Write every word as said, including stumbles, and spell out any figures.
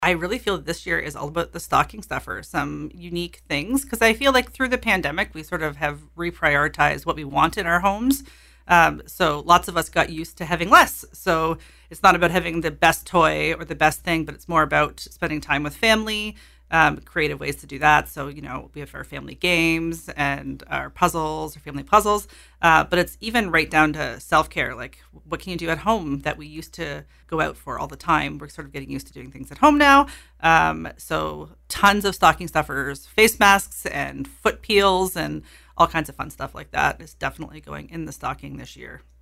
I really feel that this year is all about the stocking stuffer, some unique things, because I feel like through the pandemic, we sort of have reprioritized what we want in our homes. Um, so lots of us got used to having less. So it's not about having the best toy or the best thing, but it's more about spending time with family, um, creative ways to do that. So, you know, we have our family games and our puzzles, our family puzzles, uh, but it's even right down to self-care. Like, what can you do at home that we used to go out for all the time? We're sort of getting used to doing things at home now. Um, so tons of stocking stuffers, face masks and foot peels and all kinds of fun stuff like that is definitely going in the stocking this year.